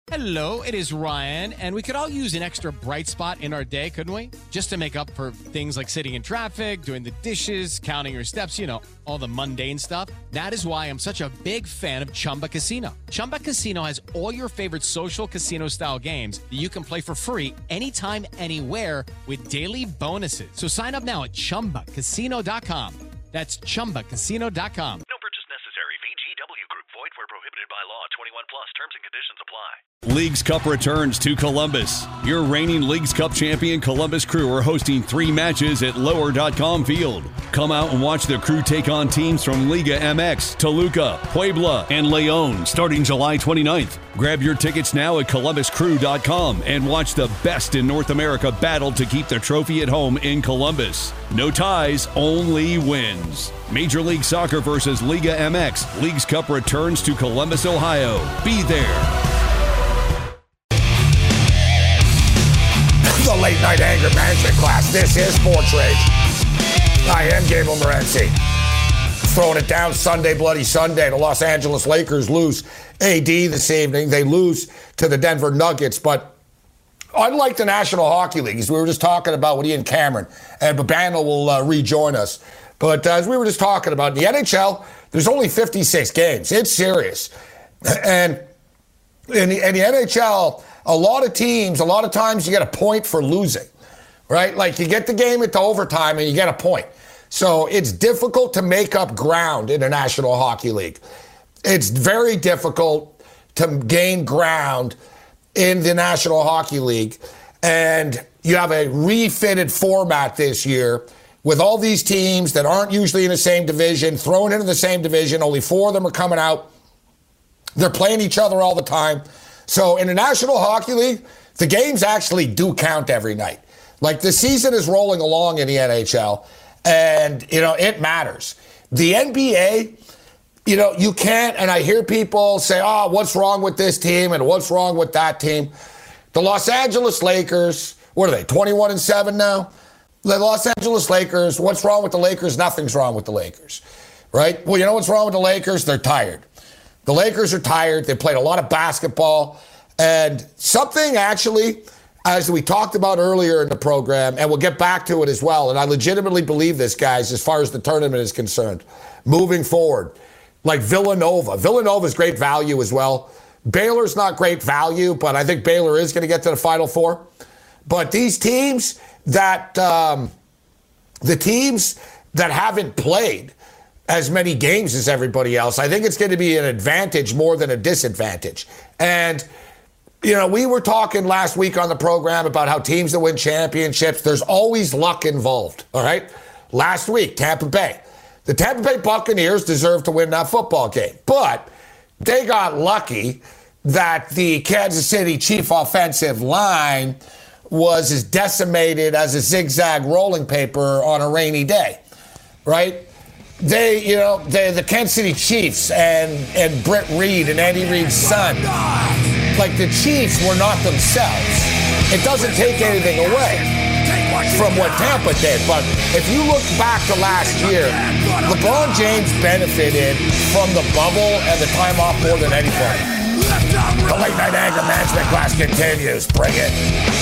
Hello, it is Ryan, and we could all use an extra bright spot in our day, couldn't we? Just to make up for things like sitting in traffic, doing the dishes, counting your steps, you know, all the mundane stuff. That is why I'm such a big fan of Chumba Casino. Chumba Casino has all your favorite social casino-style games that you can play for free anytime, anywhere with daily bonuses. So sign up now at ChumbaCasino.com. That's ChumbaCasino.com. No purchase necessary. VGW Group. Void where prohibited by law. 21 plus. Terms and conditions apply. Leagues Cup returns to Columbus. Your reigning Leagues Cup champion Columbus Crew are hosting 3 matches at Lower.com Field. Come out and watch the Crew take on teams from Liga MX, Toluca, Puebla, and León starting July 29th. Grab your tickets now at ColumbusCrew.com and watch the best in North America battle to keep the trophy at home in Columbus. No ties, only wins. Major League Soccer versus Liga MX. Leagues Cup returns to Columbus, Ohio. Be there. The late night anger management class. This is Sports Rage. I am Gabriel Morency. Throwing it down Sunday, bloody Sunday. The Los Angeles Lakers lose AD this evening. They lose to the Denver Nuggets. But unlike the National Hockey League, as we were just talking about with Ian Cameron, and Babano will rejoin us. But as we were just talking about, in the NHL, there's only 56 games. It's serious. And in the NHL, a lot of teams, a lot of times you get a point for losing, right? Like you get the game into overtime and you get a point. So it's difficult to make up ground in the National Hockey League. It's very difficult to gain ground in the National Hockey League. And you have a refitted format this year with all these teams that aren't usually in the same division, thrown into the same division. Only 4 of them are coming out. They're playing each other all the time. So in the National Hockey League, the games actually do count every night. Like the season is rolling along in the NHL, and, you know, it matters. The NBA, you know, you can't, and I hear people say, oh, what's wrong with this team and what's wrong with that team? The Los Angeles Lakers, what are they, 21-7 now? The Los Angeles Lakers, what's wrong with the Lakers? Nothing's wrong with the Lakers, right? Well, you know what's wrong with the Lakers? They're tired. The Lakers are tired. They played a lot of basketball. And something actually, as we talked about earlier in the program, and we'll get back to it as well, and I legitimately believe this, guys, as far as the tournament is concerned, moving forward, like Villanova. Villanova's great value as well. Baylor's not great value, but I think Baylor is going to get to the Final Four. But these teams that, the teams that haven't played as many games as everybody else, I think it's going to be an advantage more than a disadvantage. And, you know, we were talking last week on the program about how teams that win championships, there's always luck involved, all right? Last week, Tampa Bay. The Tampa Bay Buccaneers deserved to win that football game, but they got lucky that the Kansas City Chief offensive line was as decimated as a zigzag rolling paper on a rainy day, right? The Kansas City Chiefs and Britt Reed and Andy Reid's son, like the Chiefs were not themselves. It doesn't take anything away from what Tampa did. But if you look back to last year, LeBron James benefited from the bubble and the time off more than anybody. The late night anger management class continues. Bring it.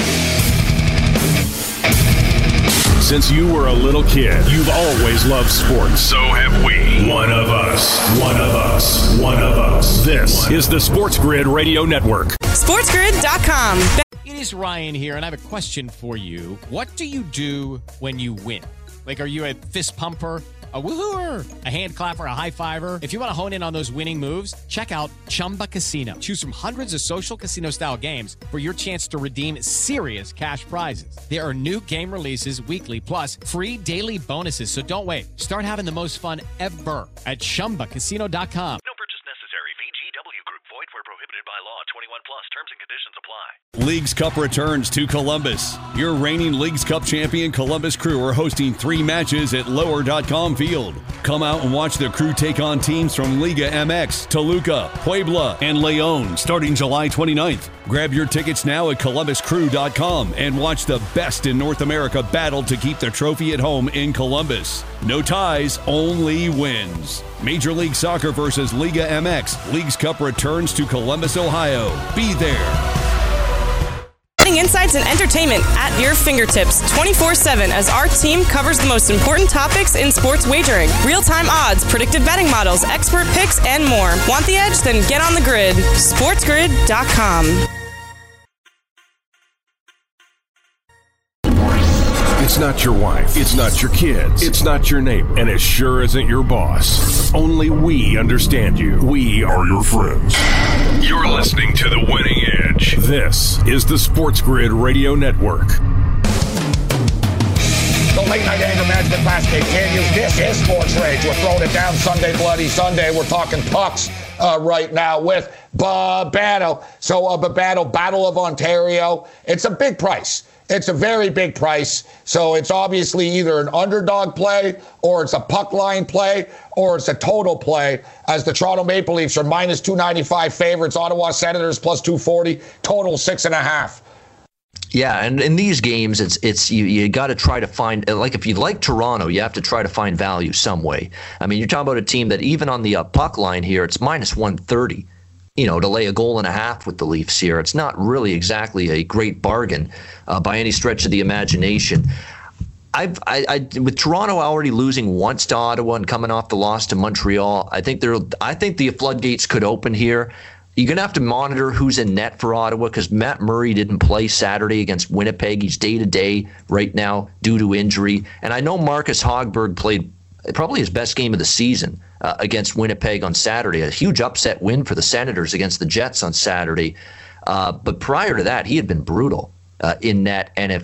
Since you were a little kid, you've always loved sports. So have we. One of us. One of us. One of us. This is the Sports Grid Radio Network. SportsGrid.com. It is Ryan here, and I have a question for you. What do you do when you win? Like, are you a fist pumper, a woohooer, a hand clapper, a high fiver? If you want to hone in on those winning moves, check out Chumba Casino. Choose from hundreds of social casino-style games for your chance to redeem serious cash prizes. There are new game releases weekly, plus free daily bonuses. So don't wait. Start having the most fun ever at ChumbaCasino.com. No purchase necessary. VGW Group. Void where prohibited by law. 21 plus. Terms and conditions apply. Leagues Cup returns to Columbus. Your reigning Leagues Cup champion Columbus Crew are hosting 3 matches at Lower.com Field. Come out and watch the Crew take on teams from Liga MX, Toluca, Puebla, and León starting July 29th. Grab your tickets now at ColumbusCrew.com and watch the best in North America battle to keep the trophy at home in Columbus. No ties, only wins. Major League Soccer versus Liga MX. Leagues Cup returns to Columbus, Ohio. Be there. Insights and entertainment at your fingertips 24/7 as our team covers the most important topics in sports wagering. Real-time odds, predictive betting models, expert picks, and more. Want the edge? Then get on the grid. SportsGrid.com. It's not your wife. It's not your kids. It's not your neighbor. And it sure isn't your boss. Only we understand you. We are your friends. You're listening to The Winning Edge. This is the Sports Grid Radio Network. The late night anger management class continues. This is Sports Rage. We're throwing it down Sunday, Bloody Sunday. We're talking pucks right now with Babano. So Babano, Battle of Ontario. It's a big price. It's a very big price. So it's obviously either an underdog play or it's a puck line play or it's a total play as the Toronto Maple Leafs are minus 295 favorites. Ottawa Senators plus 240, total 6.5. Yeah, and in these games, it's you got to try to find, like if you like Toronto, you have to try to find value some way. I mean, you're talking about a team that even on the puck line here, it's minus 130. To lay a goal and a half with the Leafs here. It's not really exactly a great bargain by any stretch of the imagination. With Toronto already losing once to Ottawa and coming off the loss to Montreal, I think the floodgates could open here. You're going to have to monitor who's in net for Ottawa because Matt Murray didn't play Saturday against Winnipeg. He's day-to-day right now due to injury. And I know Marcus Hogberg played probably his best game of the season against Winnipeg on Saturday. A huge upset win for the Senators against the Jets on Saturday. But prior to that, he had been brutal in net. And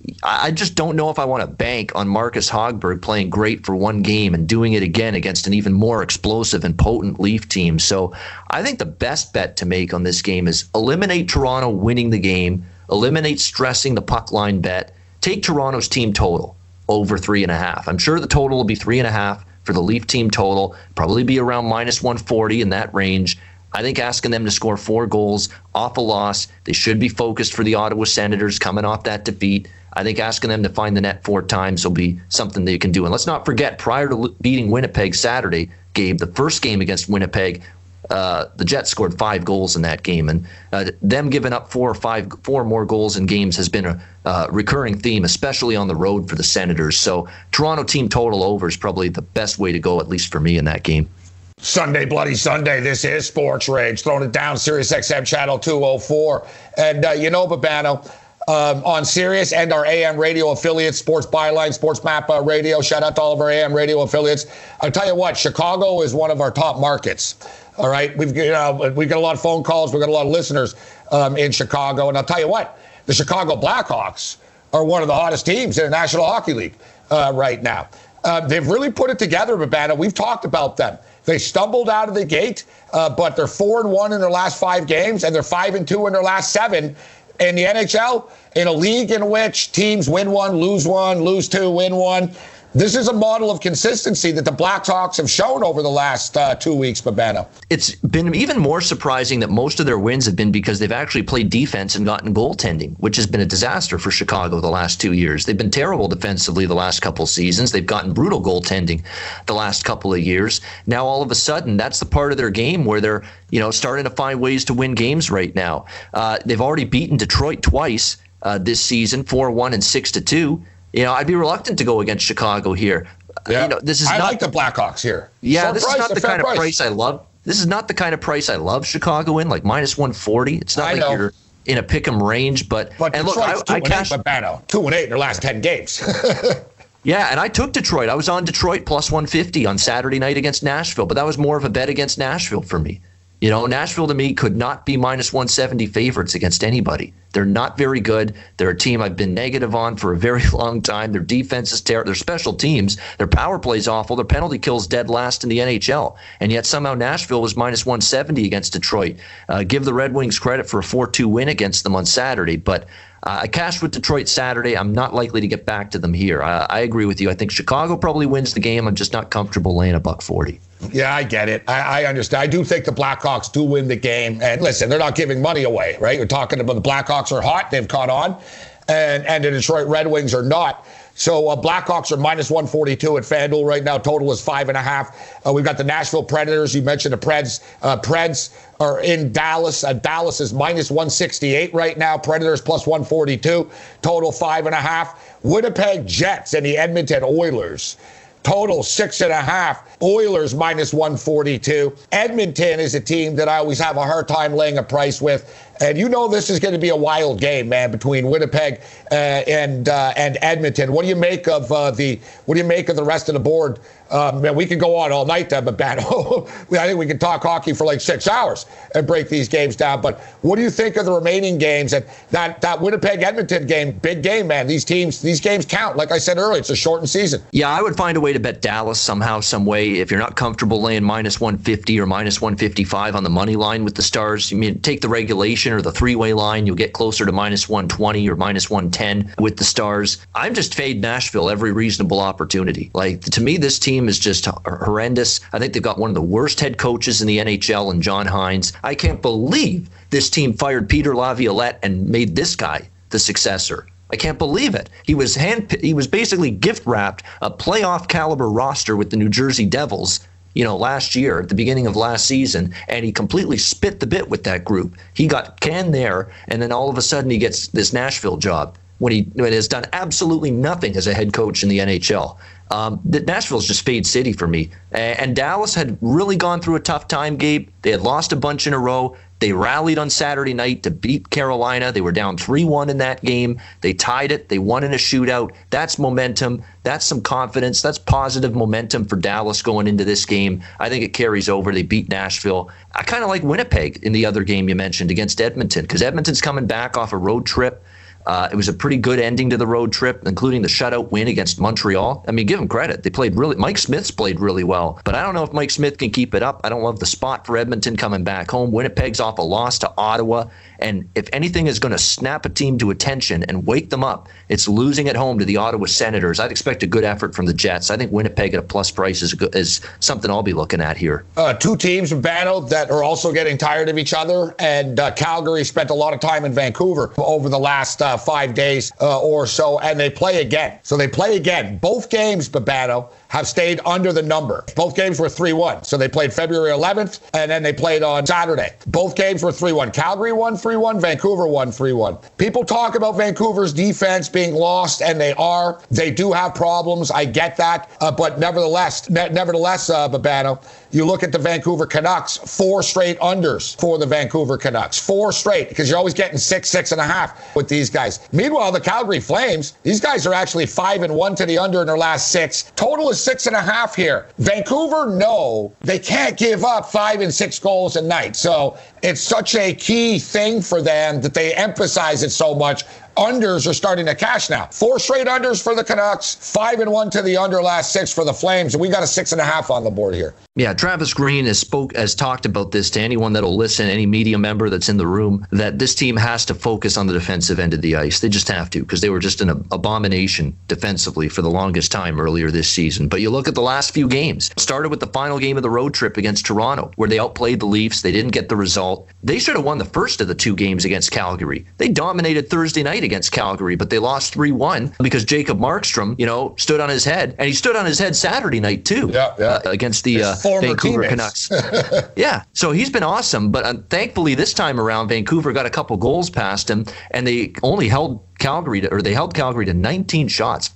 I just don't know if I want to bank on Marcus Hogberg playing great for one game and doing it again against an even more explosive and potent Leaf team. So I think the best bet to make on this game is eliminate Toronto winning the game, eliminate stressing the puck line bet, take Toronto's team total over 3.5. I'm sure the total will be 3.5 for the Leaf team total, probably be around minus 140 in that range. I think asking them to score 4 goals off a loss, they should be focused for the Ottawa Senators coming off that defeat. I think asking them to find the net 4 times will be something they can do. And let's not forget, prior to beating Winnipeg Saturday, Gabe, the first game against Winnipeg, the Jets scored 5 goals in that game, and them giving up 4 more goals in games has been a recurring theme, especially on the road for the Senators. So Toronto team total over is probably the best way to go, at least for me, in that game. Sunday, Bloody Sunday. This is Sports Rage. Throwing it down, Sirius XM Channel 204. And Babano, on Sirius and our AM radio affiliates, Sports Byline, Sports Map Radio. Shout out to all of our AM radio affiliates. I'll tell you what, Chicago is one of our top markets. All right, we've got a lot of phone calls. We've got a lot of listeners in Chicago. And I'll tell you what, the Chicago Blackhawks are one of the hottest teams in the National Hockey League right now. They've really put it together, Babano. We've talked about them. They stumbled out of the gate, but they're 4-1 in their last 5 games, and they're 5-2 in their last 7. In the NHL, in a league in which teams win 1, lose 2, win 1. This is a model of consistency that the Blackhawks have shown over the last 2 weeks, Babano. It's been even more surprising that most of their wins have been because they've actually played defense and gotten goaltending, which has been a disaster for Chicago the last 2 years. They've been terrible defensively the last couple of seasons. They've gotten brutal goaltending the last couple of years. Now, all of a sudden, that's the part of their game where they're starting to find ways to win games right now. They've already beaten Detroit twice this season, 4-1 and 6-2. I'd be reluctant to go against Chicago here. Yeah. I like the Blackhawks here. Yeah, this is not the kind of price I love. This is not the kind of price I love Chicago in, like minus 140. It's not like you're in a pick'em range, but and look, I cashed 2-8 in their last 10 games. Yeah, and I took Detroit. I was on Detroit plus 150 on Saturday night against Nashville, but that was more of a bet against Nashville for me. Nashville to me could not be minus 170 favorites against anybody. They're not very good. They're a team I've been negative on for a very long time. Their defense is terrible. Their special teams, their power play's awful. Their penalty kill's dead last in the NHL. And yet somehow Nashville was minus 170 against Detroit. Give the Red Wings credit for a 4-2 win against them on Saturday. But I cashed with Detroit Saturday. I'm not likely to get back to them here. I agree with you. I think Chicago probably wins the game. I'm just not comfortable laying $1.40. Yeah, I get it. I understand. I do think the Blackhawks do win the game. And listen, they're not giving money away, right? You're talking about the Blackhawks are hot. They've caught on. And the Detroit Red Wings are not. So Blackhawks are minus 142 at FanDuel right now. Total is 5.5. We've got the Nashville Predators. You mentioned the Preds. Preds are in Dallas. Dallas is minus 168 right now. Predators plus 142. Total 5.5. Winnipeg Jets and the Edmonton Oilers. Total 6.5. Oilers minus 142. Edmonton is a team that I always have a hard time laying a price with. And you know this is going to be a wild game, man, between Winnipeg and Edmonton. What do you make of the rest of the board? Man, we could go on all night, but I think we can talk hockey for like 6 hours and break these games down. But what do you think of the remaining games? And that Winnipeg-Edmonton game, big game, man. These games count. Like I said earlier, it's a shortened season. Yeah, I would find a way to bet Dallas somehow, some way. If you're not comfortable laying minus 150 or minus 155 on the money line with the Stars, take the regulation or the three-way line, you'll get closer to minus 120 or minus 110 with the Stars. I'm just fade Nashville every reasonable opportunity. Like, to me, this team is just horrendous. I think they've got one of the worst head coaches in the NHL in John Hines. I can't believe this team fired Peter Laviolette and made this guy the successor. I can't believe it. He was basically gift wrapped a playoff caliber roster with the New Jersey Devils, last year at the beginning of last season, and he completely spit the bit with that group. He got canned there, and then all of a sudden he gets this Nashville job when he has done absolutely nothing as a head coach in the NHL. Nashville's just fade city for me. And Dallas had really gone through a tough time, Gabe. They had lost a bunch in a row. They rallied on Saturday night to beat Carolina. They were down 3-1 in that game. They tied it. They won in a shootout. That's momentum. That's some confidence. That's positive momentum for Dallas going into this game. I think it carries over. They beat Nashville. I kind of like Winnipeg in the other game you mentioned against Edmonton, because Edmonton's coming back off a road trip. It was a pretty good ending to the road trip, including the shutout win against Montreal. I mean, give them credit. They played Mike Smith's played really well, but I don't know if Mike Smith can keep it up. I don't love the spot for Edmonton coming back home. Winnipeg's off a loss to Ottawa, and if anything is going to snap a team to attention and wake them up, it's losing at home to the Ottawa Senators. I'd expect a good effort from the Jets. I think Winnipeg at a plus price is something I'll be looking at here. Two teams, Bano, that are also getting tired of each other, and Calgary spent a lot of time in Vancouver over the last 5 days or so, and they play again. So they play again. Both games, Babano, have stayed under the number. Both games were 3-1. So they played February 11th, and then they played on Saturday. Both games were 3-1. Calgary won 3-1. Vancouver won 3-1. People talk about Vancouver's defense being lost, and they are. They do have problems. I get that. But nevertheless, Babano, you look at the Vancouver Canucks, 4 straight unders for the Vancouver Canucks. 4 straight, because you're always getting 6.5 with these guys. Meanwhile, the Calgary Flames, these guys are actually 5-1 to the under in their last 6. Total is 6.5 here. Vancouver, no, they can't give up 5 and 6 goals a night. So it's such a key thing for them that they emphasize it so much. Unders are starting to cash now. 4 straight unders for the Canucks, 5-1 to the under last 6 for the Flames, and we got a 6.5 on the board here. Yeah, Travis Green has talked about this to anyone that'll listen, any media member that's in the room, that this team has to focus on the defensive end of the ice. They just have to, because they were just an abomination defensively for the longest time earlier this season. But you look at the last few games. It started with the final game of the road trip against Toronto, where they outplayed the Leafs. They didn't get the result. They should have won the first of the 2 games against Calgary. They dominated Thursday night against Calgary, but they lost 3-1 because Jacob Markstrom, stood on his head. And he stood on his head Saturday night, too, against the Vancouver Canucks. Yeah, so he's been awesome, but thankfully this time around, Vancouver got a couple goals past him, and they only held Calgary to 19 shots,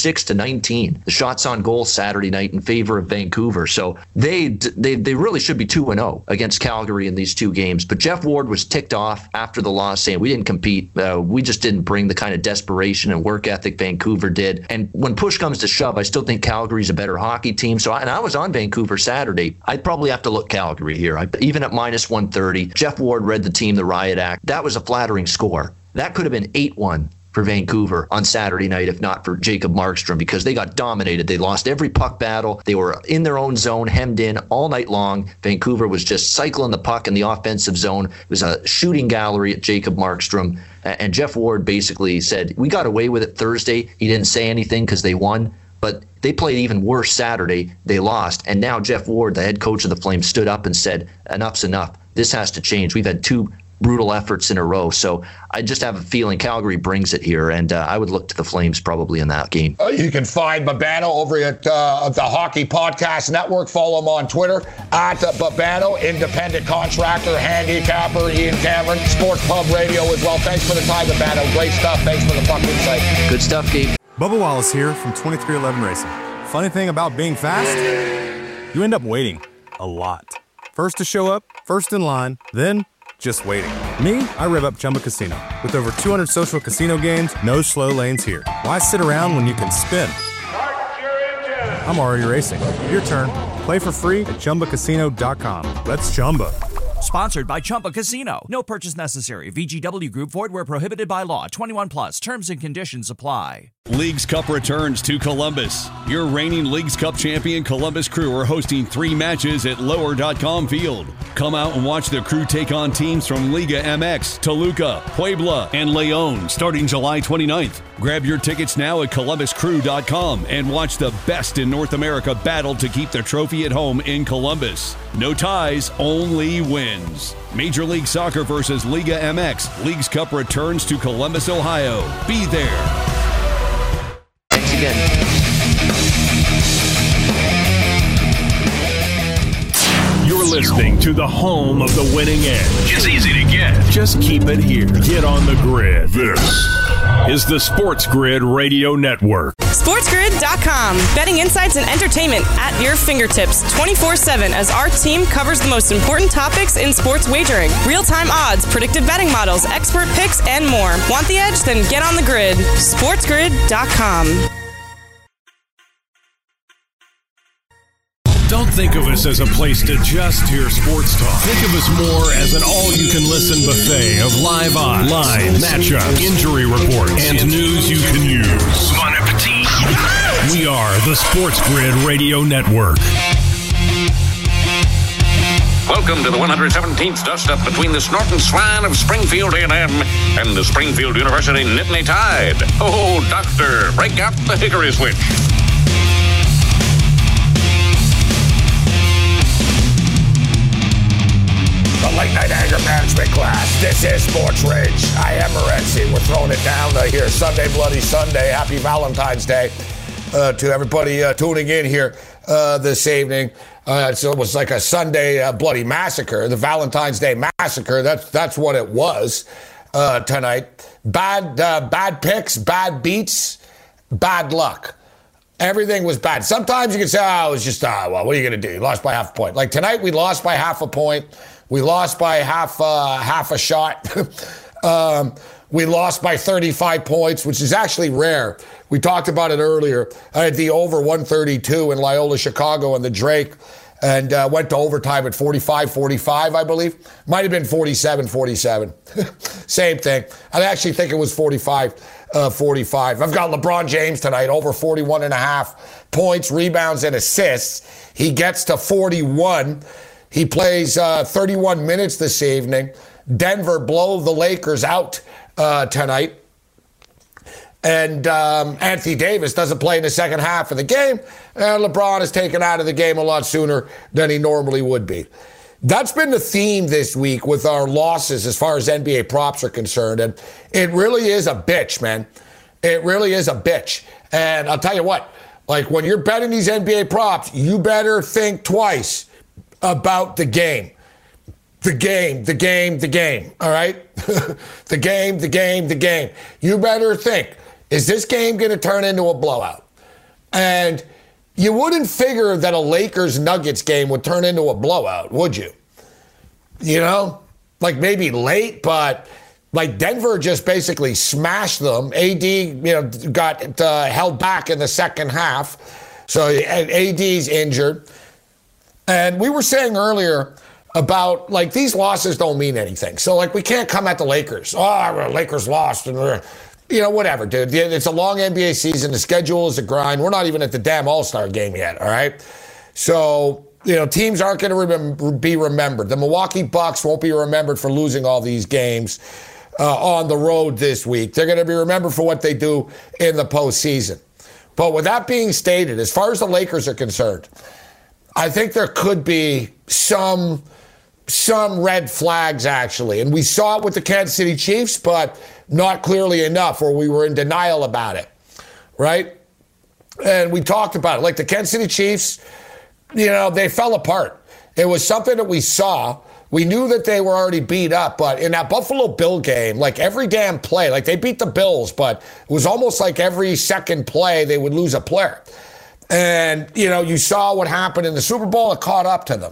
46-19. The shots on goal Saturday night in favor of Vancouver. So they really should be 2-0 against Calgary in these 2 games. But Jeff Ward was ticked off after the loss, saying we didn't compete. We just didn't bring the kind of desperation and work ethic Vancouver did. And when push comes to shove, I still think Calgary's a better hockey team. So I was on Vancouver Saturday. I'd probably have to look Calgary here. Even at minus 130, Jeff Ward read the team the riot act. That was a flattering score. That could have been 8-1 for Vancouver on Saturday night, if not for Jacob Markstrom, because they got dominated. They lost every puck battle. They were in their own zone, hemmed in all night long. Vancouver was just cycling the puck in the offensive zone. It was a shooting gallery at Jacob Markstrom. And Jeff Ward basically said, we got away with it Thursday. He didn't say anything because they won. But they played even worse Saturday. They lost. And now Jeff Ward, the head coach of the Flames, stood up and said, enough's enough. This has to change. We've had 2 brutal efforts in a row. So I just have a feeling Calgary brings it here, and I would look to the Flames probably in that game. You can find Babano over at the Hockey Podcast Network. Follow him on Twitter at Babano, independent contractor, handicapper, Ian Cameron, Sports Pub Radio as well. Thanks for the time, Babano. Great stuff. Thanks for the fucking insight. Good stuff, Gabe. Bubba Wallace here from 2311 Racing. Funny thing about being fast, you end up waiting a lot. First to show up, first in line, then just waiting. Me, I rev up Chumba Casino. With over 200 social casino games, no slow lanes here. Why sit around when you can spin? I'm already racing. Your turn. Play for free at ChumbaCasino.com. Let's Chumba. Sponsored by Chumba Casino. No purchase necessary. VGW Group. Void where prohibited by law. 21 plus. Terms and conditions apply. Leagues Cup returns to Columbus. Your reigning Leagues Cup champion Columbus Crew are hosting 3 matches at Lower.com Field. Come out and watch the Crew take on teams from Liga MX, Toluca, Puebla, and León starting July 29th. Grab your tickets now at ColumbusCrew.com and watch the best in North America battle to keep the trophy at home in Columbus. No ties, only wins. Major League Soccer versus Liga MX. Leagues Cup returns to Columbus, Ohio. Be there. Thanks again. You're listening to the home of the winning edge. It's easy to get. Just keep it here. Get on the grid. This is the Sports Grid Radio Network. SportsGrid.com. Betting insights and entertainment at your fingertips 24/7 as our team covers the most important topics in sports wagering. Real-time odds, predictive betting models, expert picks, and more. Want the edge? Then get on the grid. SportsGrid.com. Don't think of us as a place to just hear sports talk. Think of us more as an all-you-can-listen buffet of live odds, lines, matchups, injury reports, and news you can use. Bon appetit. We are the Sports Grid Radio Network. Welcome to the 117th dust-up between the Snorton Swan of Springfield A&M and the Springfield University Nittany Tide. Oh, doctor, break out the hickory switch. Late night anger management class. This is Sports Rage. I am Morency. We're throwing it down here Sunday, Bloody Sunday. Happy Valentine's Day to everybody tuning in here this evening. So it was like a Sunday bloody massacre, the Valentine's Day massacre. That's what it was tonight. Bad picks, bad beats, bad luck. Everything was bad. Sometimes you can say, it was just, well, what are you going to do? You lost by half a point. Like tonight, we lost by half a point. We lost by half a shot. We lost by 35 points, which is actually rare. We talked about it earlier. I had the over 132 in Loyola Chicago and the Drake, and went to overtime at 45-45, I believe. Might have been 47-47. Same thing. I actually think it was 45-45. I've got LeBron James tonight, over 41.5 points, rebounds, and assists. He gets to 41. He plays 31 minutes this evening. Denver blow the Lakers out tonight. And Anthony Davis doesn't play in the second half of the game. And LeBron is taken out of the game a lot sooner than he normally would be. That's been the theme this week with our losses as far as NBA props are concerned. And it really is a bitch, man. It really is a bitch. And I'll tell you what, like when you're betting these NBA props, you better think twice about the game. The game, all right? the game. You better think, is this game going to turn into a blowout? And you wouldn't figure that a Lakers-Nuggets game would turn into a blowout, would you? You know? Like maybe late, but like Denver just basically smashed them. AD, got held back in the second half. So AD's injured. And we were saying earlier about, like, these losses don't mean anything. So, like, we can't come at the Lakers. Oh, Lakers lost. And, whatever, dude. It's a long NBA season. The schedule is a grind. We're not even at the damn All-Star game yet, all right? So, teams aren't going to be remembered. The Milwaukee Bucks won't be remembered for losing all these games on the road this week. They're going to be remembered for what they do in the postseason. But with that being stated, as far as the Lakers are concerned, I think there could be some some red flags, actually. And we saw it with the Kansas City Chiefs, but not clearly enough, or we were in denial about it, right? And we talked about it. Like the Kansas City Chiefs, they fell apart. It was something that we saw. We knew that they were already beat up, but in that Buffalo Bill game, like every damn play, like they beat the Bills, but it was almost like every second play they would lose a player. And, you saw what happened in the Super Bowl. It caught up to them.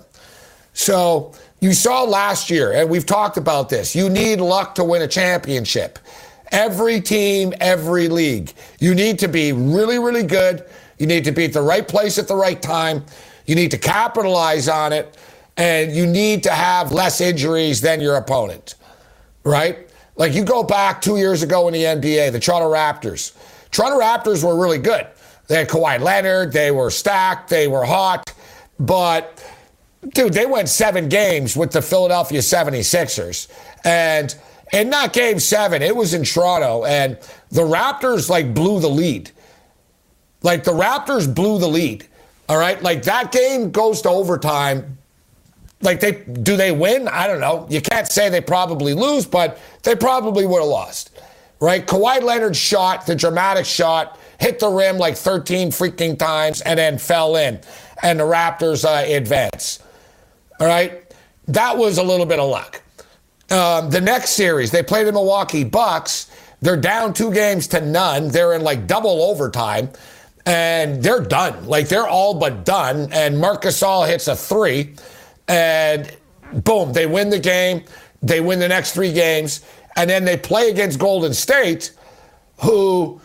So you saw last year, and we've talked about this, you need luck to win a championship. Every team, every league. You need to be really, really good. You need to be at the right place at the right time. You need to capitalize on it. And you need to have less injuries than your opponent, right? Like you go back 2 years ago in the NBA, the Toronto Raptors. Toronto Raptors were really good. They had Kawhi Leonard. They were stacked. They were hot. But, dude, they went 7 games with the Philadelphia 76ers. And in that game 7, it was in Toronto. And the Raptors, blew the lead. Like, the Raptors blew the lead. All right? Like, that game goes to overtime. Like, do they win? I don't know. You can't say they probably lose, but they probably would have lost, right? Kawhi Leonard shot, the dramatic shot, hit the rim 13 freaking times, and then fell in, and the Raptors advance, all right? That was a little bit of luck. The next series, they played the Milwaukee Bucks. They're down 2-0. They're in, double overtime, and they're done. They're all but done, and Marc Gasol hits a 3. And boom, they win the game. They win the next 3 games. And then they play against Golden State, who,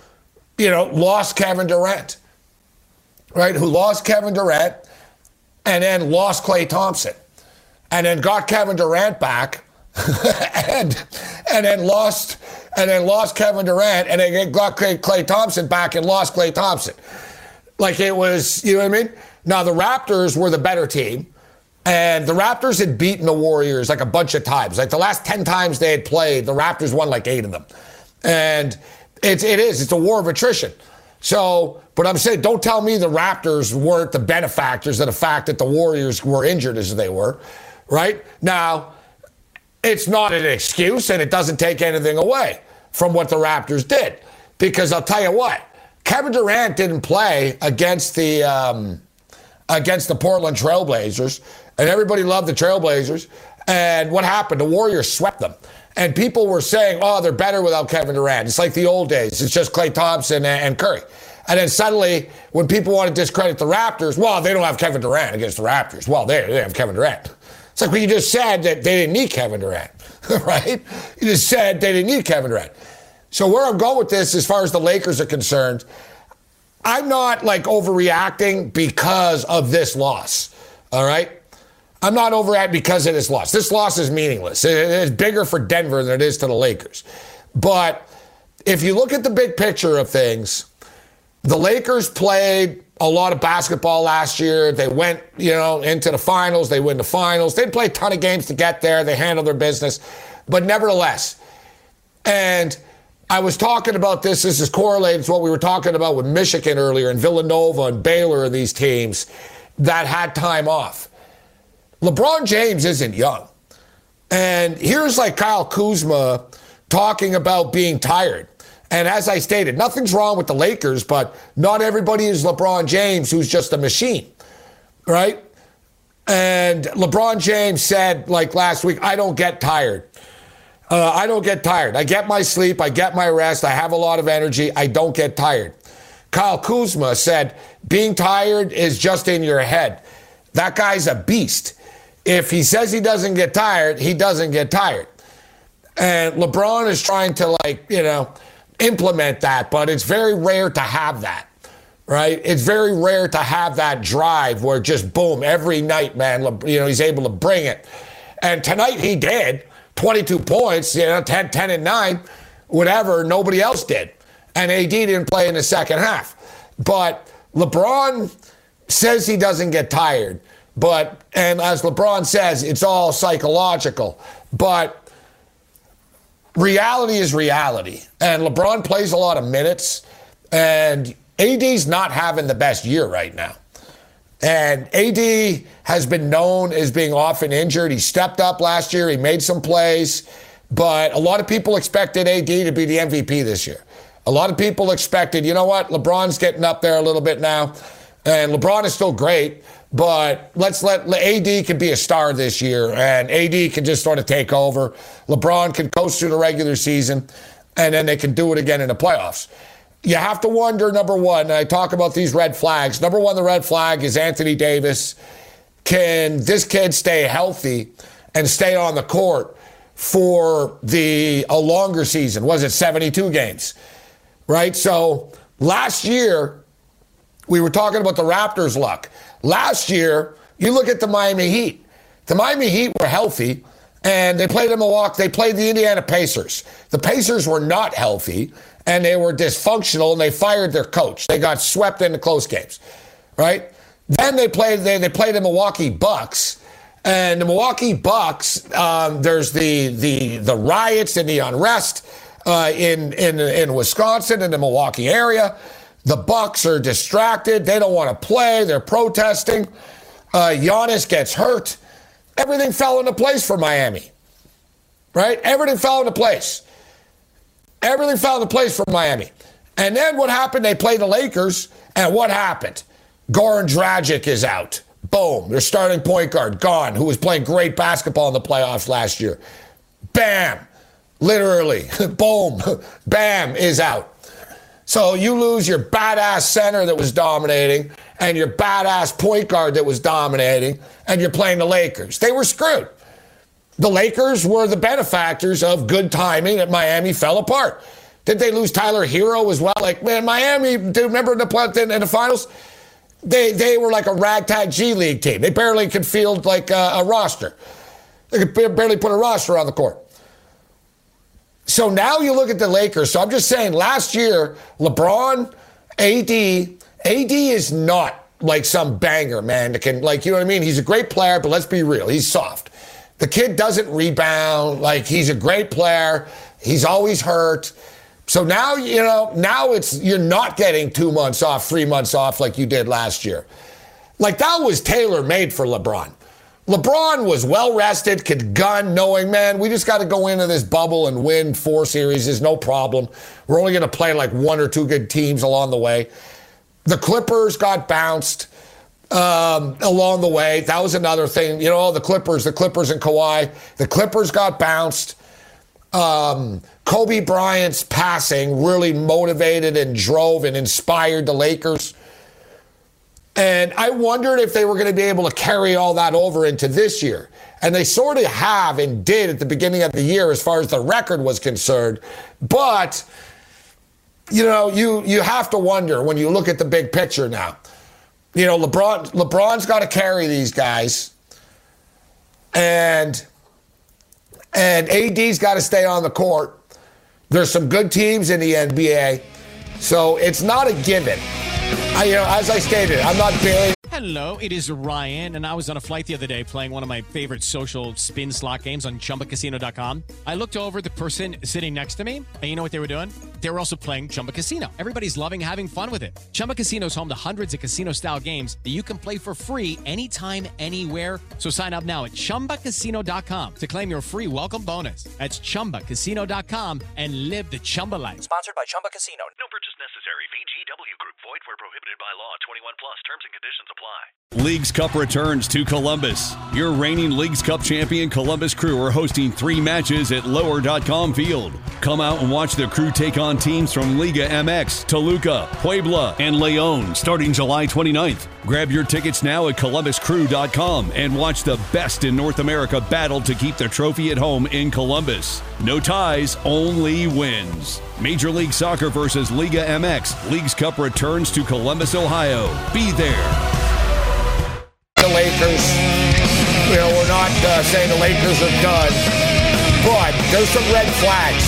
lost Kevin Durant, right? Who lost Kevin Durant and then lost Klay Thompson. And then got Kevin Durant back and then lost Kevin Durant and then got Klay Thompson back and lost Klay Thompson. It was, you know what I mean? Now, the Raptors were the better team. And the Raptors had beaten the Warriors a bunch of times. The last 10 times they had played, the Raptors won 8 of them. And it's a war of attrition. So, but I'm saying, don't tell me the Raptors weren't the benefactors of the fact that the Warriors were injured as they were, right? Now, it's not an excuse, and it doesn't take anything away from what the Raptors did. Because I'll tell you what, Kevin Durant didn't play against the Portland Trailblazers. And everybody loved the Trailblazers. And what happened? The Warriors swept them. And people were saying, oh, they're better without Kevin Durant. It's like the old days. It's just Klay Thompson and Curry. And then suddenly, when people want to discredit the Raptors, well, they don't have Kevin Durant against the Raptors. Well, they have Kevin Durant. It's like when you just said that they didn't need Kevin Durant, right? You just said they didn't need Kevin Durant. So where I'm going with this, as far as the Lakers are concerned, I'm not overreacting because of this loss, all right? I'm not overreacting because of this loss. This loss is meaningless. It is bigger for Denver than it is to the Lakers. But if you look at the big picture of things, the Lakers played a lot of basketball last year. They went, into the finals. They win the finals. They didn't play a ton of games to get there. They handled their business. But nevertheless, and I was talking about this. This is correlated to what we were talking about with Michigan earlier and Villanova and Baylor and these teams that had time off. LeBron James isn't young. And here's Kyle Kuzma talking about being tired. And as I stated, nothing's wrong with the Lakers, but not everybody is LeBron James, who's just a machine, right? And LeBron James said, last week, I don't get tired. I don't get tired. I get my sleep. I get my rest. I have a lot of energy. I don't get tired. Kyle Kuzma said, being tired is just in your head. That guy's a beast. If he says he doesn't get tired, he doesn't get tired. And LeBron is trying to, implement that, but it's very rare to have that, right? It's very rare to have that drive where just, boom, every night, man, he's able to bring it. And tonight he did. 22 points, 10 and 9, whatever, nobody else did. And AD didn't play in the second half. But LeBron says he doesn't get tired. And as LeBron says, it's all psychological. But reality is reality. And LeBron plays a lot of minutes. And AD's not having the best year right now. And AD has been known as being often injured. He stepped up last year. He made some plays. But a lot of people expected AD to be the MVP this year. A lot of people expected, you know what, LeBron's getting up there a little bit now. And LeBron is still great. But let's let AD can be a star this year. And AD can just sort of take over. LeBron can coast through the regular season. And then they can do it again in the playoffs. You have to wonder, number one, and I talk about these red flags. Number one, the red flag is Anthony Davis. Can this kid stay healthy and stay on the court for a longer season? Was it 72 games? Right? So last year, we were talking about the Raptors' luck. Last year, you look at the Miami Heat. The Miami Heat were healthy, and they played in Milwaukee. They played the Indiana Pacers. The Pacers were not healthy, and they were dysfunctional, and they fired their coach. They got swept into close games, right? Then they played the Milwaukee Bucks, and the Milwaukee Bucks. There's the riots and the unrest in Wisconsin and the Milwaukee area. The Bucks are distracted. They don't want to play. They're protesting. Giannis gets hurt. Everything fell into place for Miami, right? Everything fell into place. Everything fell into place for Miami. And then what happened? They played the Lakers, and what happened? Goran Dragic is out. Boom. Their starting point guard, gone, who was playing great basketball in the playoffs last year. Bam. Literally. Boom. Bam is out. So you lose your badass center that was dominating and your badass point guard that was dominating, and you're playing the Lakers. They were screwed. The Lakers were the benefactors of good timing that Miami fell apart. Did they lose Tyler Hero as well? Like, man, Miami, remember in the finals? They were like a ragtag G League team. They barely could field like a roster. They could barely put a roster on the court. So now you look at the Lakers. So I'm just saying, last year, LeBron, AD is not like some banger, man. That can, like, you know what I mean? He's a great player, but let's be real. He's soft. The kid doesn't rebound. Like, he's a great player. He's always hurt. So now, you're not getting 2 months off, 3 months off like you did last year. Like, that was tailor-made for LeBron. LeBron was well-rested, could gun, knowing, man, we just got to go into this bubble and win 4 series. There's no problem. We're only going to play like 1 or 2 good teams along the way. The Clippers got bounced along the way. That was another thing. The Clippers and Kawhi. The Clippers got bounced. Kobe Bryant's passing really motivated and drove and inspired the Lakers. And I wondered if they were going to be able to carry all that over into this year. And they sort of have and did at the beginning of the year as far as the record was concerned. But, you have to wonder when you look at the big picture now. LeBron's got to carry these guys. And AD's got to stay on the court. There's some good teams in the NBA. So it's not a given. As I stated, I'm not bailing. Hello, it is Ryan, and I was on a flight the other day playing one of my favorite social spin slot games on ChumbaCasino.com. I looked over the person sitting next to me, and you know what they were doing? They were also playing Chumba Casino. Everybody's loving having fun with it. Chumba Casino is home to hundreds of casino-style games that you can play for free anytime, anywhere. So sign up now at ChumbaCasino.com to claim your free welcome bonus. That's ChumbaCasino.com and live the Chumba life. Sponsored by Chumba Casino. No purchase necessary. VGW Group. Void where prohibited by law. 21 plus. Terms and conditions apply. Leagues Cup returns to Columbus. Your reigning Leagues Cup champion Columbus Crew are hosting 3 matches at Lower.com Field. Come out and watch the Crew take on teams from Liga MX, Toluca, Puebla, and León starting July 29th. Grab your tickets now at ColumbusCrew.com and watch the best in North America battle to keep the trophy at home in Columbus. No ties, only wins. Major League Soccer versus Liga MX. Leagues Cup returns to Columbus, Ohio. Be there. The Lakers, we're not saying the Lakers are done, but there's some red flags.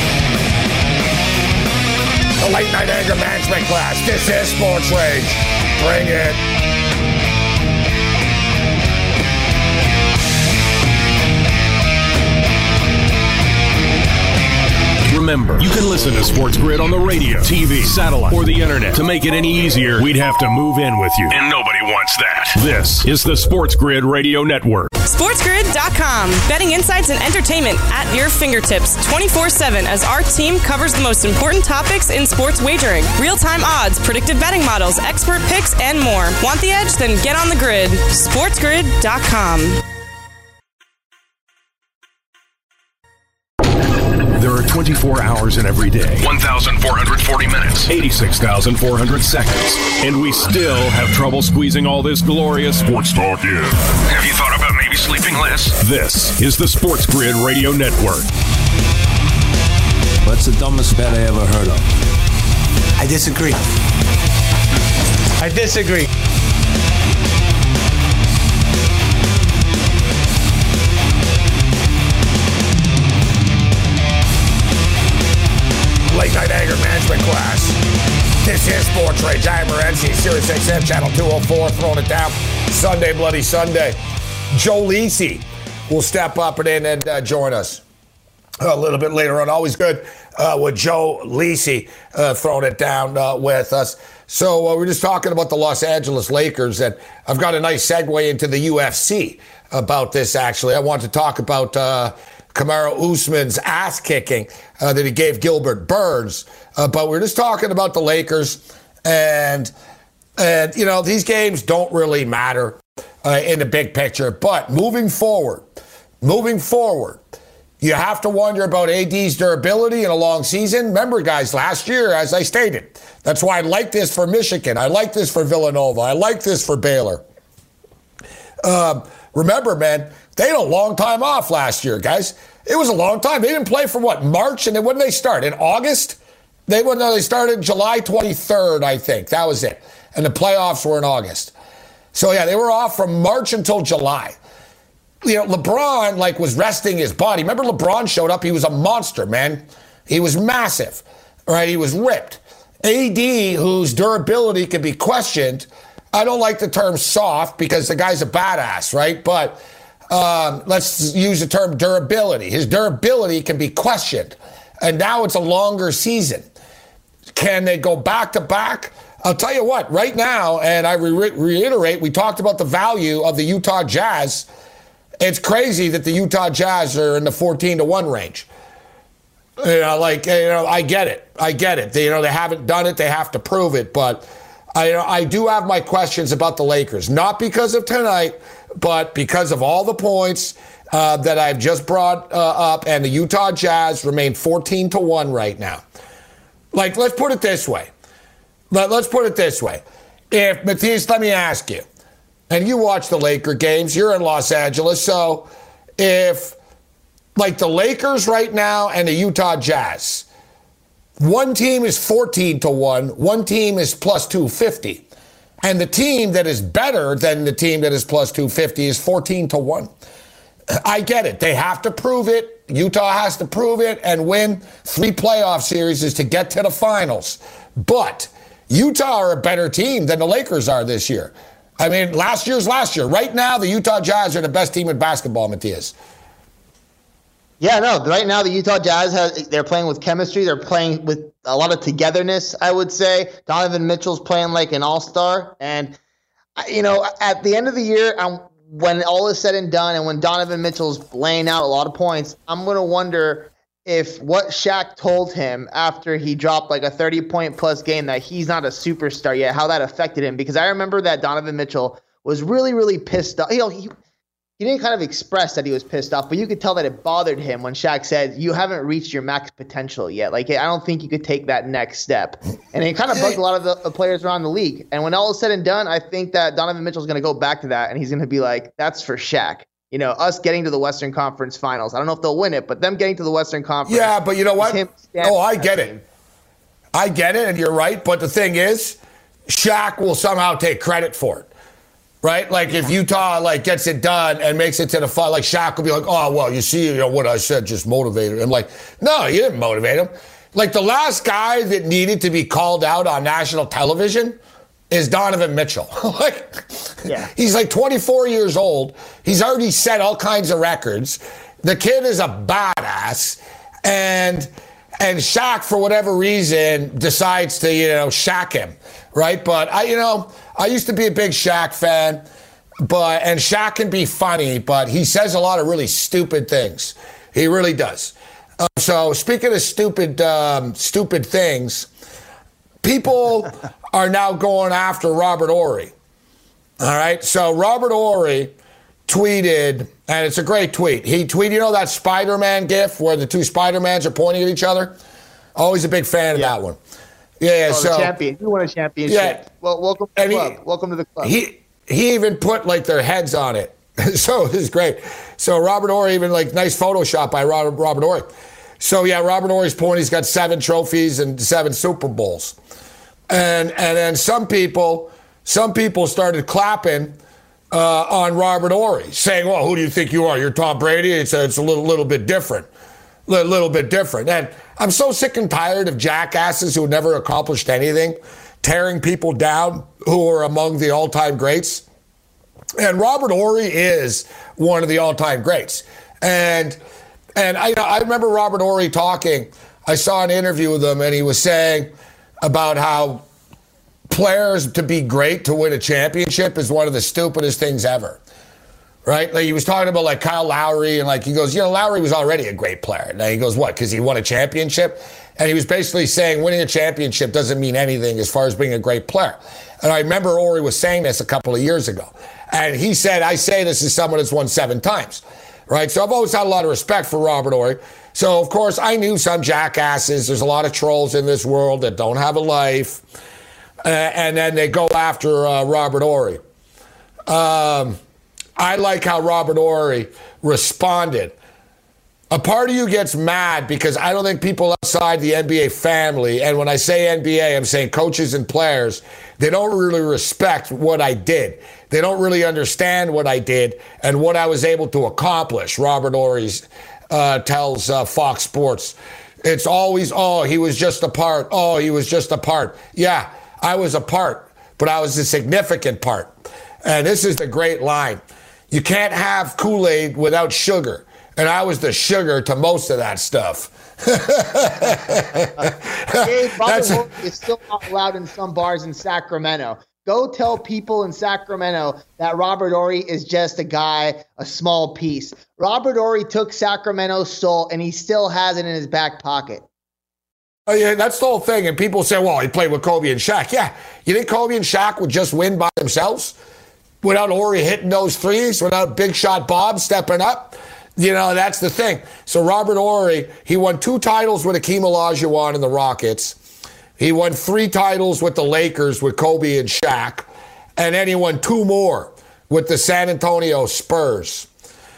The late night anger management class. This is Sports Rage. Bring it. Remember, Remember, you can listen to Sports Grid on the radio, TV, satellite, or the internet. To make it any easier, we'd have to move in with you. And nobody wants that. This is the Sports Grid Radio Network. SportsGrid.com. Betting insights and entertainment at your fingertips 24/7 as our team covers the most important topics in sports wagering. Real-time odds, predictive betting models, expert picks, and more. Want the edge? Then get on the grid. SportsGrid.com. There are 24 hours in every day, 1,440 minutes, 86,400 seconds, and we still have trouble squeezing all this glorious sports talk in. Have you thought about maybe sleeping less? This is the Sports Grid Radio Network. What's the dumbest bet I ever heard of? I disagree. I disagree. Late Night Anger Management class. This is Sports Rage. I am Morency, Sirius XM, Channel 204, throwing it down. Sunday, Bloody Sunday. Joe Lisi will step up and join us a little bit later on. Always good with Joe Lisi throwing it down with us. So we're just talking about the Los Angeles Lakers, and I've got a nice segue into the UFC about this, actually. I want to talk about Kamaru Usman's ass-kicking that he gave Gilbert Burns. But we're just talking about the Lakers, and you know, these games don't really matter in the big picture. But moving forward, you have to wonder about AD's durability in a long season. Remember, guys, last year, as I stated, that's why I like this for Michigan. I like this for Villanova. I like this for Baylor. Remember, man, they had a long time off last year, guys. It was a long time. They didn't play for March? And then when did they start? In August? They started July 23rd, I think. That was it. And the playoffs were in August. So, yeah, they were off from March until July. You know, LeBron, was resting his body. Remember LeBron showed up? He was a monster, man. He was massive, right? He was ripped. AD, whose durability can be questioned, I don't like the term soft because the guy's a badass, right? But let's use the term durability. His durability can be questioned. And now it's a longer season. Can they go back to back? I'll tell you what, right now, and I reiterate, we talked about the value of the Utah Jazz. It's crazy that the Utah Jazz are in the 14-1 range. I get it. They haven't done it. They have to prove it. But I do have my questions about the Lakers, not because of tonight, but because of all the points that I've just brought up, and the Utah Jazz remain 14-1 right now. Let's put it this way. If, Matthias, let me ask you, and you watch the Laker games, you're in Los Angeles, so if, the Lakers right now and the Utah Jazz, one team is 14-1, one team is plus 250, and the team that is better than the team that is plus 250 is 14-1. I get it. They have to prove it. Utah has to prove it and win 3 playoff series to get to the finals. But Utah are a better team than the Lakers are this year. I mean, last year's last year. Right now, the Utah Jazz are the best team in basketball, Matthias. Yeah, no, right now the Utah Jazz, they're playing with chemistry. They're playing with a lot of togetherness, I would say. Donovan Mitchell's playing like an all-star. And, at the end of the year, when all is said and done and when Donovan Mitchell's laying out a lot of points, I'm going to wonder if what Shaq told him after he dropped a 30-point plus game that he's not a superstar yet, how that affected him. Because I remember that Donovan Mitchell was really, really pissed off. He didn't kind of express that he was pissed off, but you could tell that it bothered him when Shaq said, you haven't reached your max potential yet. I don't think you could take that next step. And it kind of bugged a lot of the players around the league. And when all is said and done, I think that Donovan Mitchell's going to go back to that, and he's going to be like, that's for Shaq. Us getting to the Western Conference Finals. I don't know if they'll win it, but them getting to the Western Conference. Yeah, but you know what? I get it. I get it, and you're right. But the thing is, Shaq will somehow take credit for it. Right? If Utah, gets it done and makes it to the final, Shaq will be like, oh, well, you see, what I said just motivated him. No, you didn't motivate him. The last guy that needed to be called out on national television is Donovan Mitchell. He's 24 years old. He's already set all kinds of records. The kid is a badass. And And Shaq, for whatever reason, decides to, Shaq him, right? But I used to be a big Shaq fan, and Shaq can be funny, but he says a lot of really stupid things. He really does. So speaking of stupid things, people are now going after Robert Horry. All right, so Robert Horry tweeted, and it's a great tweet. He tweeted, that Spider-Man gif where the two Spider-Mans are pointing at each other? Always a big fan of that one. Yeah, so the champion. You won a championship. Yeah. Well, welcome to the club. Welcome to the club. He even put their heads on it. So this is great. So Robert Horry, even nice Photoshop by Robert Horry. So yeah, Robert Horry's pointing. He's got 7 trophies and 7 Super Bowls. And then some people started clapping on Robert Horry, saying, well, who do you think you are? You're Tom Brady? It's a little bit different. Little bit different. And I'm so sick and tired of jackasses who never accomplished anything, tearing people down who are among the all-time greats. And Robert Horry is one of the all-time greats. And I remember Robert Horry talking. I saw an interview with him, and he was saying about how players to be great to win a championship is one of the stupidest things ever. Right? He was talking about Kyle Lowry, and he goes, Lowry was already a great player. Now he goes, what? Because he won a championship? And he was basically saying winning a championship doesn't mean anything as far as being a great player. And I remember Horry was saying this a couple of years ago. And he said, I say this as someone that's won 7 times. Right? So I've always had a lot of respect for Robert Horry. So, of course, I knew some jackasses. There's a lot of trolls in this world that don't have a life. And then they go after Robert Horry. I like how Robert Horry responded. A part of you gets mad because I don't think people outside the NBA family, and when I say NBA, I'm saying coaches and players, they don't really respect what I did. They don't really understand what I did and what I was able to accomplish, Robert Horry tells Fox Sports. It's always, he was just a part. Oh, he was just a part. Yeah, I was a part, but I was a significant part. And this is the great line. You can't have Kool-Aid without sugar. And I was the sugar to most of that stuff. Robert Horry is still not allowed in some bars in Sacramento. Go tell people in Sacramento that Robert Horry is just a guy, a small piece. Robert Horry took Sacramento's soul, and he still has it in his back pocket. Oh, yeah, that's the whole thing. And people say, well, he played with Kobe and Shaq. Yeah, you think Kobe and Shaq would just win by themselves? Without Horry hitting those threes, without Big Shot Bob stepping up? That's the thing. So Robert Horry, he won 2 titles with Hakeem Olajuwon and the Rockets. He won 3 titles with the Lakers with Kobe and Shaq. And then he won 2 more with the San Antonio Spurs.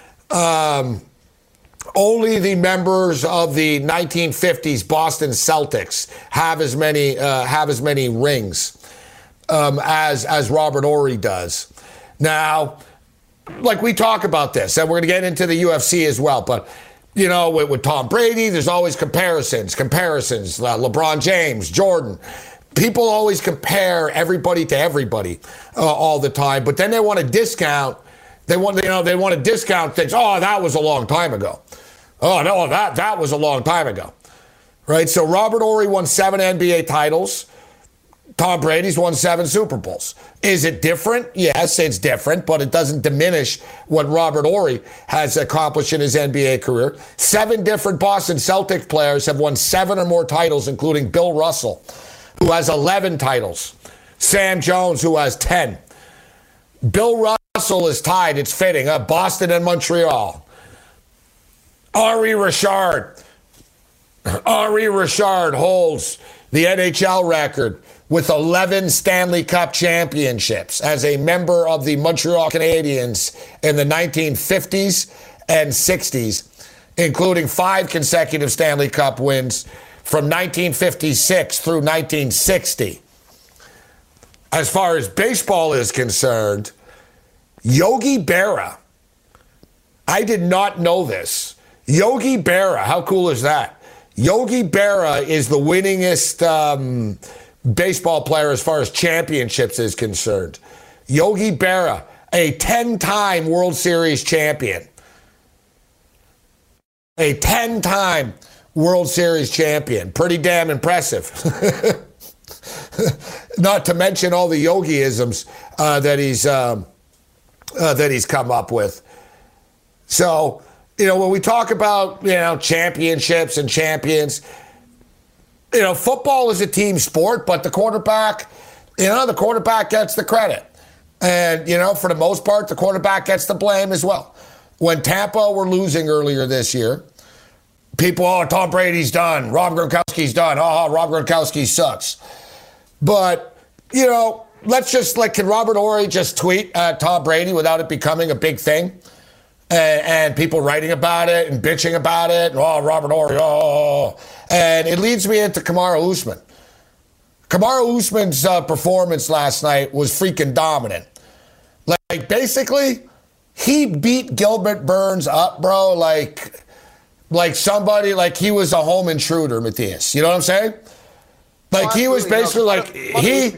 Only the members of the 1950s Boston Celtics have as many rings as Robert Horry does. Now, we talk about this, and we're going to get into the UFC as well, but, with Tom Brady, there's always comparisons, LeBron James, Jordan. People always compare everybody to everybody all the time, but then they want to discount. They want to discount things. Oh, that was a long time ago. Oh, no, that was a long time ago. Right? So Robert Horry won 7 NBA titles. Tom Brady's won 7 Super Bowls. Is it different? Yes, it's different, but it doesn't diminish what Robert Horry has accomplished in his NBA career. 7 different Boston Celtics players have won 7 or more titles, including Bill Russell, who has 11 titles. Sam Jones, who has 10. Bill Russell is tied, it's fitting, Boston and Montreal. Henri Richard holds the NHL record with 11 Stanley Cup championships as a member of the Montreal Canadiens in the 1950s and 60s, including 5 consecutive Stanley Cup wins from 1956 through 1960. As far as baseball is concerned, Yogi Berra, I did not know this. Yogi Berra, how cool is that? Yogi Berra is the winningest baseball player as far as championships is concerned. Yogi Berra, a 10-time World Series champion. A 10-time World Series champion. Pretty damn impressive. Not to mention all the yogi-isms that he's come up with. So, when we talk about, championships and champions, football is a team sport, but the quarterback gets the credit. And, for the most part, the quarterback gets the blame as well. When Tampa were losing earlier this year, people, Tom Brady's done. Rob Gronkowski's done. Rob Gronkowski sucks. But, let's just, can Robert Horry just tweet at Tom Brady without it becoming a big thing? And people writing about it and bitching about it. Robert Horry, And it leads me into Kamaru Usman. Kamaru Usman's performance last night was freaking dominant. Basically, he beat Gilbert Burns up, bro, like somebody, he was a home intruder, Matthias. You know what I'm saying? He was basically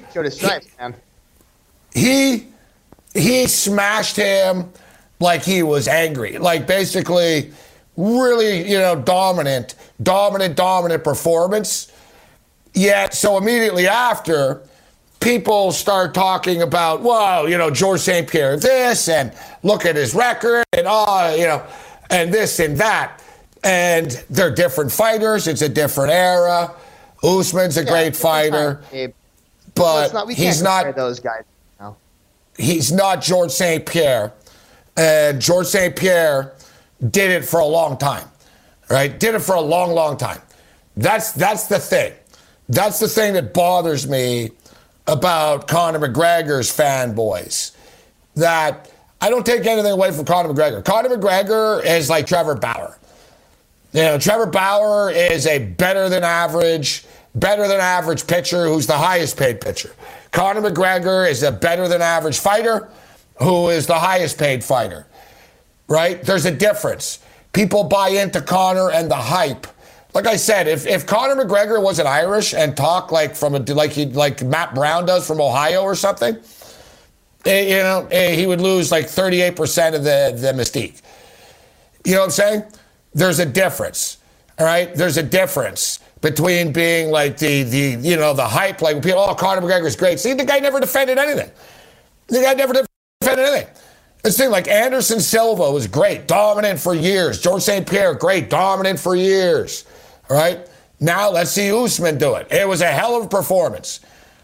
he smashed him like he was angry. Basically, really, dominant performance. Yet, so immediately after, people start talking about, George St. Pierre this, and look at his record, and and this and that. And they're different fighters. It's a different era. Usman's a great fighter. But he's not those guys. No. He's not George St. Pierre. And George St. Pierre did it for a long time. Right? Did it for a long, long time. That's the thing. That's the thing that bothers me about Conor McGregor's fanboys. That I don't take anything away from Conor McGregor. Conor McGregor is like Trevor Bauer. Trevor Bauer is a better than average pitcher who's the highest paid pitcher. Conor McGregor is a better than average fighter who is the highest paid fighter. Right? There's a difference. People buy into Conor and the hype. Like I said, if Conor McGregor wasn't Irish and talked like Matt Brown does from Ohio or something, he would lose 38% of the mystique. You know what I'm saying? There's a difference. All right? There's a difference between being the hype, people, Conor McGregor's great. See, the guy never defended anything. This thing, Anderson Silva was great, dominant for years. George St. Pierre, great, dominant for years. All right? Now let's see Usman do it. It was a hell of a performance.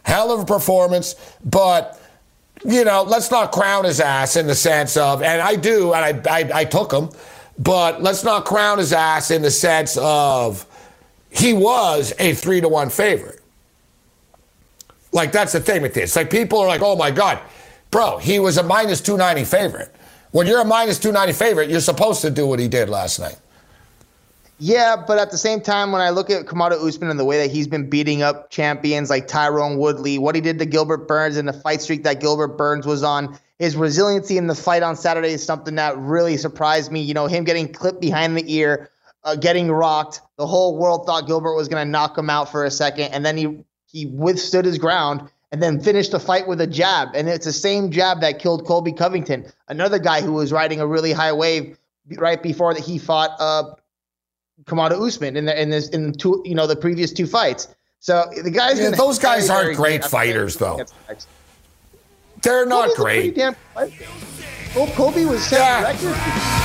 But, let's not crown his ass in the sense of, and I do, and I took him, but let's not crown his ass in the sense of he was a 3-1 favorite. That's the thing with this. People are oh my God, bro, he was a minus 290 favorite. When you're a minus 290 favorite, you're supposed to do what he did last night. Yeah, but at the same time, when I look at Kamaru Usman and the way that he's been beating up champions like Tyrone Woodley, what he did to Gilbert Burns in the fight streak that Gilbert Burns was on, his resiliency in the fight on Saturday is something that really surprised me. Him getting clipped behind the ear, getting rocked. The whole world thought Gilbert was going to knock him out for a second, and then he withstood his ground and then finished the fight with a jab. And it's the same jab that killed Colby Covington, another guy who was riding a really high wave right before that he fought Kamaru Usman in the previous two fights. So the guys, those guys aren't great fighters, though. They're not great. Colby was set record.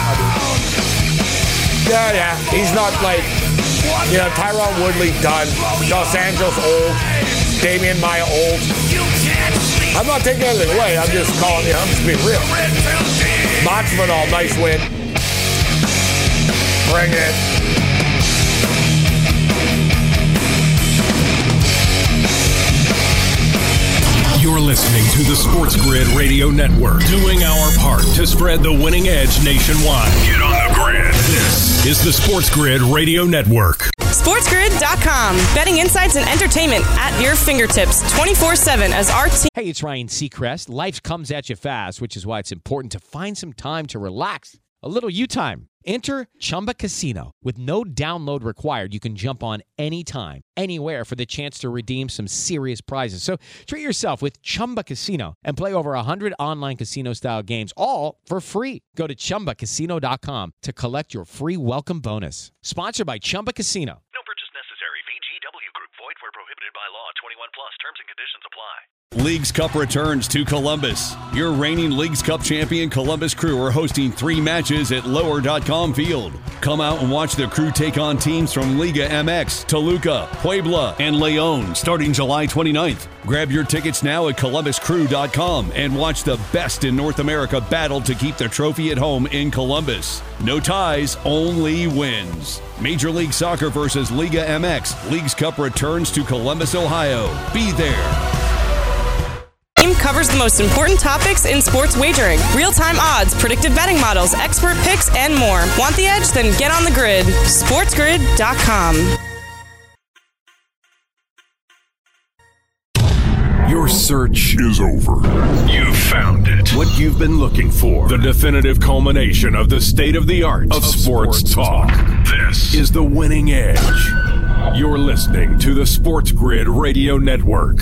Yeah. He's not Tyrone Woodley done. Dos Anjos old. Damian Maia old. I'm not taking anything away. I'm just calling I'm just being real. Masvidal, nice win. Bring it. You're listening to the Sports Grid Radio Network, doing our part to spread the winning edge nationwide. Get on the grid. This is the Sports Grid Radio Network. SportsGrid.com. Betting insights and entertainment at your fingertips 24/7 as our team. Hey, it's Ryan Seacrest. Life comes at you fast, which is why it's important to find some time to relax. A little you time Enter Chumba Casino. With no download required, you can jump on anytime, anywhere for the chance to redeem some serious prizes. So treat yourself with Chumba Casino and play over 100 online casino-style games, all for free. Go to ChumbaCasino.com to collect your free welcome bonus. Sponsored by Chumba Casino. No purchase necessary. VGW Group. Void where prohibited by law. 21 plus. Terms and conditions apply. Leagues Cup returns to Columbus. Your reigning Leagues Cup champion Columbus Crew are hosting 3 matches at Lower.com Field. Come out and watch the Crew take on teams from Liga MX, Toluca, Puebla, and León starting July 29th. Grab your tickets now at ColumbusCrew.com and watch the best in North America battle to keep the trophy at home in Columbus. No ties, only wins. Major League Soccer versus Liga MX. Leagues Cup returns to Columbus, Ohio. Be there. Team covers the most important topics in sports wagering. Real-time odds, predictive betting models, expert picks, and more. Want the edge? Then get on the grid. SportsGrid.com. Your search is over. You've found it. What you've been looking for. The definitive culmination of the state-of-the-art of sports talk. This is The Winning Edge. You're listening to the Sports Grid Radio Network.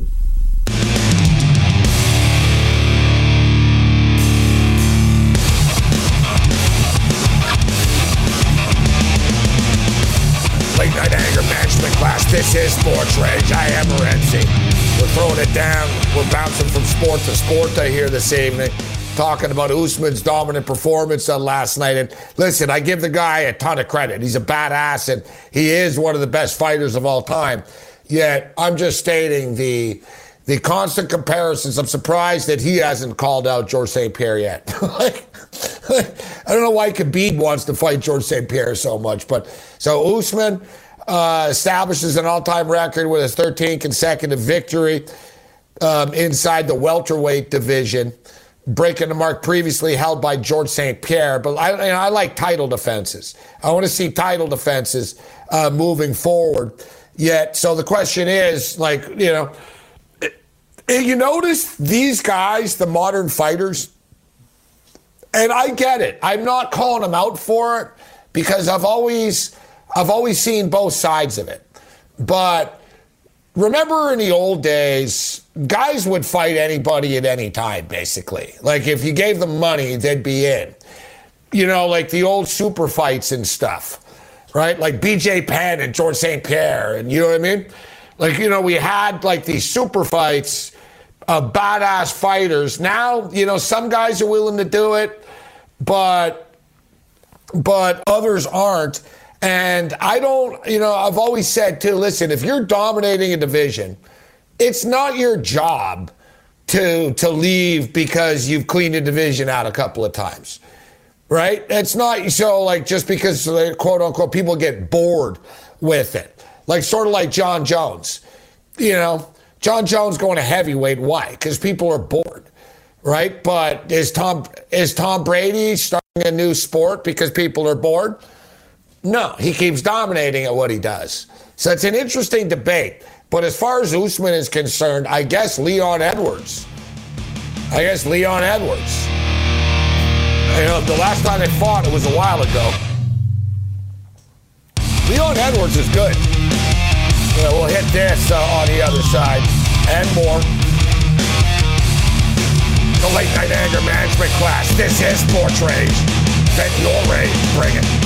Late night anger management class. This is Sports Rage. I am Morency. We're throwing it down. We're bouncing from sport to sport here this evening, talking about Usman's dominant performance last night. And listen, I give the guy a ton of credit. He's a badass, and he is one of the best fighters of all time. Yet, I'm just stating the constant comparisons. I'm surprised that he hasn't called out George St. Pierre yet. I don't know why Khabib wants to fight George St. Pierre so much. But so Usman establishes an all-time record with his 13th consecutive victory inside the welterweight division, breaking the mark previously held by George St. Pierre. But I like title defenses. I want to see title defenses moving forward. Yet, so the question is, you notice these guys, the modern fighters, and I get it. I'm not calling them out for it because I've always seen both sides of it. But remember in the old days, guys would fight anybody at any time, basically. Like if you gave them money, they'd be in. You know, like the old super fights and stuff, right? Like BJ Penn and George St. Pierre, and you know what I mean? Like, you know, we had like these super fights of badass fighters. Now, you know, some guys are willing to do it, but others aren't. And I don't, you know, I've always said too, listen, if you're dominating a division, it's not your job to leave because you've cleaned a division out a couple of times, right? It's not so like just because quote unquote people get bored with it. Like sort of like John Jones, you know, John Jones going to heavyweight. Why? Because people are bored, right? But is Tom Brady starting a new sport because people are bored? No, he keeps dominating at what he does. So it's an interesting debate. But as far as Usman is concerned, I guess Leon Edwards. You know, the last time they fought, it was a while ago. Leon Edwards is good. Yeah, we'll hit this on the other side and more. The late night anger management class. This is Sports Rage. Vent your rage. Bring it.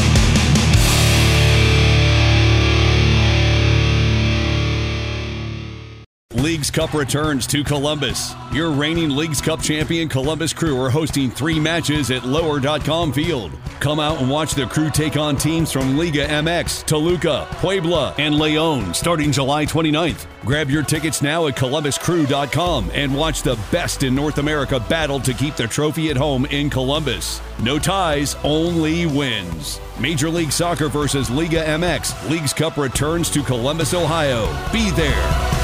Leagues Cup returns to Columbus. Your reigning Leagues Cup champion Columbus Crew are hosting 3 matches at Lower.com Field. Come out and watch the Crew take on teams from Liga MX, Toluca, Puebla, and León starting July 29th. Grab your tickets now at ColumbusCrew.com and watch the best in North America battle to keep the trophy at home in Columbus. No ties, only wins. Major League Soccer versus Liga MX. Leagues Cup returns to Columbus, Ohio. Be there.